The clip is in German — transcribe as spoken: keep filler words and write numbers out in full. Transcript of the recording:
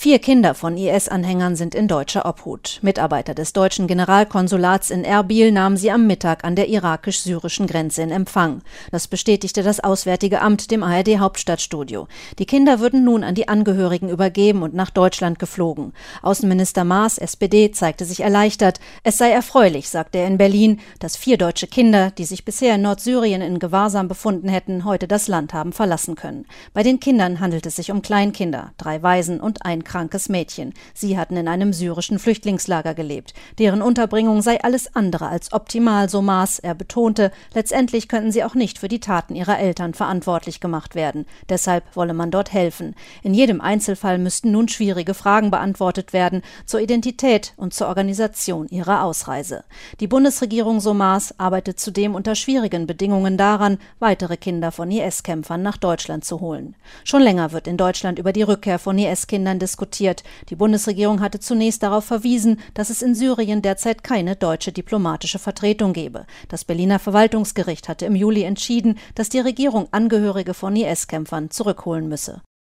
Vier Kinder von I S-Anhängern sind in deutscher Obhut. Mitarbeiter des deutschen Generalkonsulats in Erbil nahmen sie am Mittag an der irakisch-syrischen Grenze in Empfang. Das bestätigte das Auswärtige Amt dem A R D-Hauptstadtstudio. Die Kinder würden nun an die Angehörigen übergeben und nach Deutschland geflogen. Außenminister Maas, S P D, zeigte sich erleichtert. Es sei erfreulich, sagte er in Berlin, dass vier deutsche Kinder, die sich bisher in Nordsyrien in Gewahrsam befunden hätten, heute das Land haben verlassen können. Bei den Kindern handelt es sich um Kleinkinder, drei Waisen und ein krankes Mädchen. Sie hatten in einem syrischen Flüchtlingslager gelebt. Deren Unterbringung sei alles andere als optimal, so Maas. Er betonte, letztendlich könnten sie auch nicht für die Taten ihrer Eltern verantwortlich gemacht werden. Deshalb wolle man dort helfen. In jedem Einzelfall müssten nun schwierige Fragen beantwortet werden zur Identität und zur Organisation ihrer Ausreise. Die Bundesregierung, so Maas, arbeitet zudem unter schwierigen Bedingungen daran, weitere Kinder von I S-Kämpfern nach Deutschland zu holen. Schon länger wird in Deutschland über die Rückkehr von I S-Kindern diskutiert. Die Bundesregierung hatte zunächst darauf verwiesen, dass es in Syrien derzeit keine deutsche diplomatische Vertretung gebe. Das Berliner Verwaltungsgericht hatte im Juli entschieden, dass die Regierung Angehörige von I S-Kämpfern zurückholen müsse.